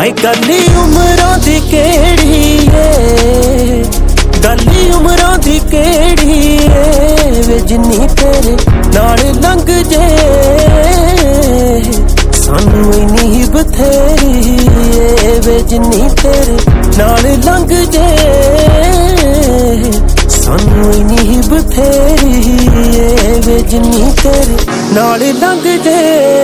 हाय गली उमरां दी केड़ी ए गली उमरां दी केड़ी ए वे जिन्नी तेरे नाल लंघ जे सानू इन्नी ही बथेरी ए वे जिन्नी तेरे नाल लंघ जे सानू इन्नी ही बथेरी ए वे जिन्नी तेरे नाल लंघ जे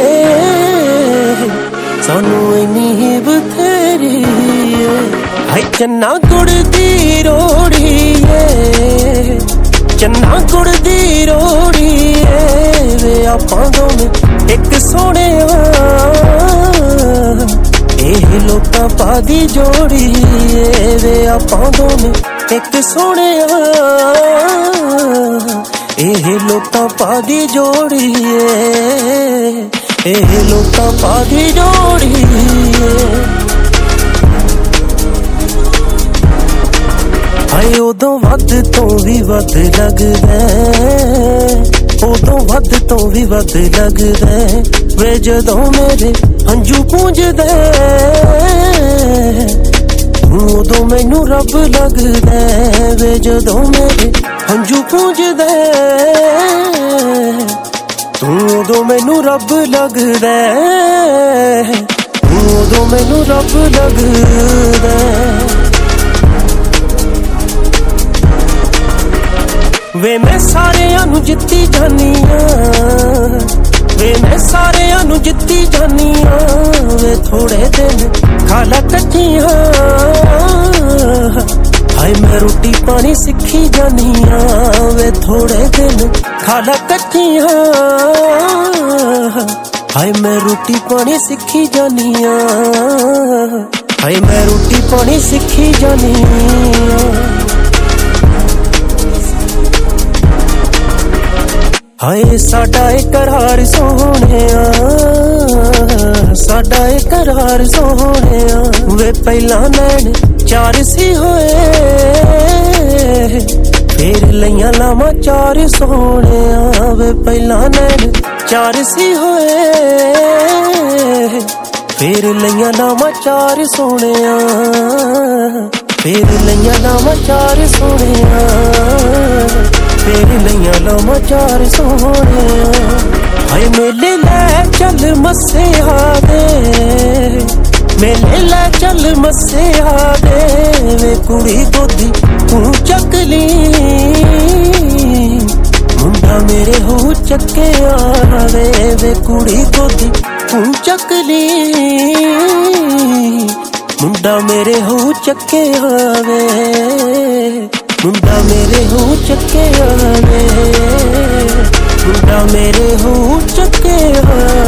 सानू इन्नी ही बथेरी हाय चन्ना गुड़ दी रोड़ी ए चन्ना गुड़ दी रोड़ी ए वे आपां दोवें एक सोने एह लोकां पा दी जोड़ी ए वे आपां दोवें एक सोने एह लोकां पा दी जोड़ी एह लोकां पा दी जोड़ी हाय उदों वध तो भी वध लगदा उदों वध तो भी वध लगदा वे जदों मेरे हंझू पूंजदा उदों मैनू रब लगदा वे जदों मेरे हंझू पूंजदा तू उदों मैनू रब लगदा तू उदों मैनू रब लगदा वे मैं सारेयां नू जित्ती जानियां वे मैं सारेयां नू जित्ती जानियां वे थोड़े दिन खाला कच्चियां हाय मैं रोटी पानी सिखी जानियां वे थोड़े दिन खाला कच्चियां हाय मैं रोटी पानी सिखी जानियां हाय मैं रोटी पानी सिखी जानियां हाय साडा करार सोहणिया साडा करार सोहणिया वे पहला नैन चार सी होए फिर लईयां लावां चार सोहणिया वे पहला नैन चार सी होए फिर लईयां लावां चार सोहणिया फिर लईयां लावां चार सोहणिया फिर लईयां लावां चार सोहणिया हाय मेले लै चल मस्सेआ दे मेले लै चल मस्सेआ दे वे कुड़ी गोदी तू चक ली मुंडा मेरे हो चके आवे वे कुड़ी गोदी तू चक ली मुंडा मेरे हो चके आवे मुंडा मेरे हो चके आवे मुंडा मेरे हो चके आवे।